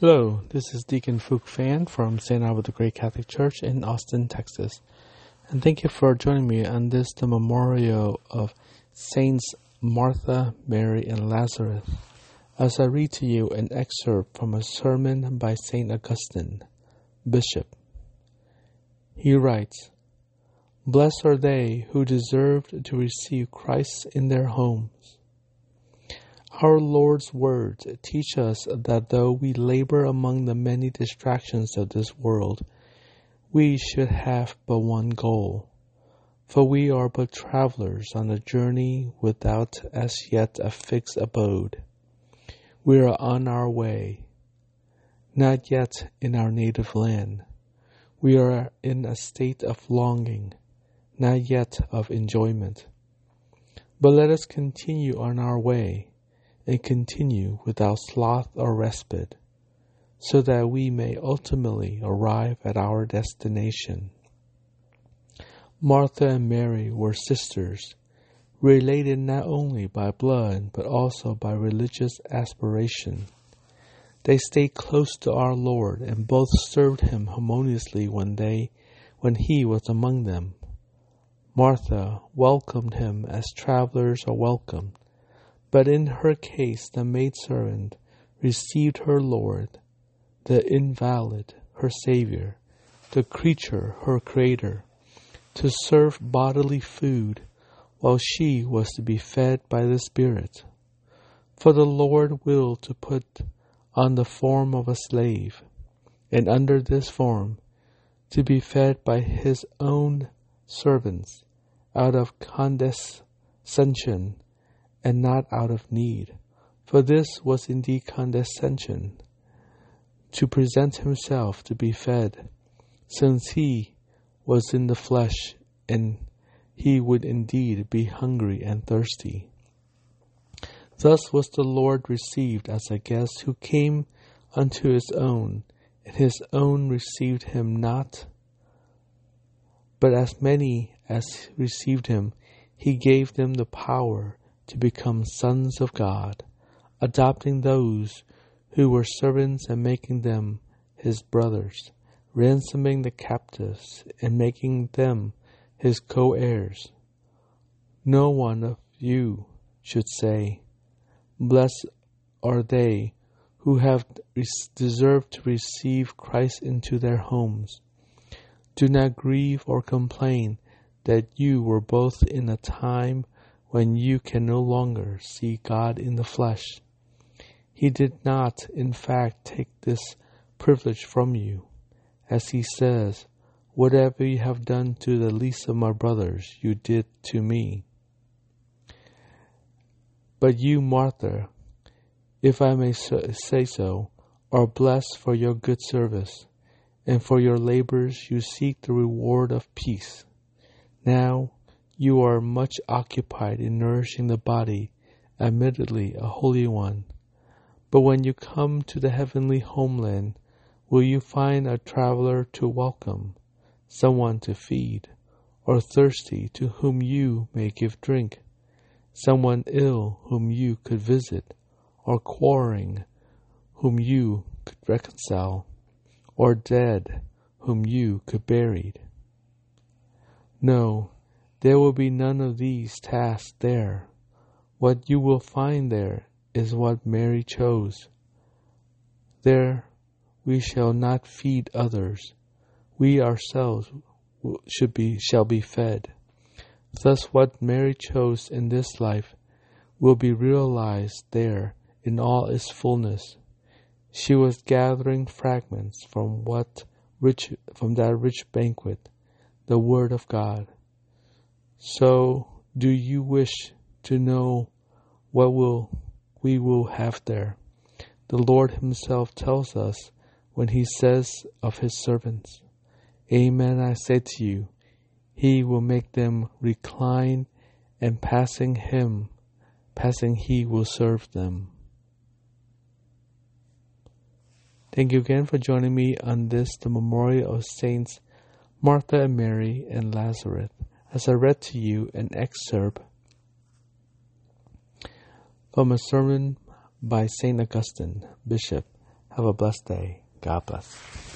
Hello, this is Deacon Fook Fan from St. Albert the Great Catholic Church in Austin, Texas. And thank you for joining me on the memorial of Saints Martha, Mary, and Lazarus, as I read to you an excerpt from a sermon by St. Augustine, Bishop. He writes, "Blessed are they who deserved to receive Christ in their homes." Our Lord's words teach us that though we labor among the many distractions of this world, we should have but one goal, for we are but travelers on a journey without as yet a fixed abode. We are on our way, not yet in our native land. We are in a state of longing, not yet of enjoyment. But let us continue on our way, and continue without sloth or respite, so that we may ultimately arrive at our destination. Martha and Mary were sisters, related not only by blood but also by religious aspiration. They stayed close to our Lord and both served Him harmoniously when He was among them. Martha welcomed Him as travelers are welcomed, but in her case, the maidservant received her Lord, the invalid, her Savior, the creature, her Creator, to serve bodily food, while she was to be fed by the Spirit. For the Lord willed to put on the form of a slave, and under this form to be fed by His own servants, out of condescension, and not out of need. For this was indeed condescension, to present Himself to be fed, since He was in the flesh, and He would indeed be hungry and thirsty. Thus was the Lord received as a guest who came unto His own, and His own received Him not. But as many as received Him, He gave them the power to become sons of God, adopting those who were servants and making them His brothers, ransoming the captives and making them His co-heirs. No one of you should say, "Blessed are they who have deserved to receive Christ into their homes." Do not grieve or complain that you were both in a time when you can no longer see God in the flesh. He did not, in fact, take this privilege from you. As He says, "Whatever you have done to the least of my brothers, you did to me." But you, Martha, if I may say so, are blessed for your good service, and for your labors you seek the reward of peace. Now, you are much occupied in nourishing the body, admittedly a holy one. But when you come to the heavenly homeland, will you find a traveler to welcome, someone to feed, or thirsty to whom you may give drink, someone ill whom you could visit, or quarreling whom you could reconcile, or dead whom you could bury? No, there will be none of these tasks there. What you will find there is what Mary chose. There we shall not feed others. We ourselves shall be fed. Thus what Mary chose in this life will be realized there in all its fullness. She was gathering fragments from that rich banquet, the Word of God. So, do you wish to know what we will have there? The Lord Himself tells us when He says of His servants, "Amen, I say to you, He will make them recline, and passing He will serve them." Thank you again for joining me on the memorial of Saints Martha and Mary and Lazarus, as I read to you an excerpt from a sermon by St. Augustine, Bishop, Have a blessed day. God bless.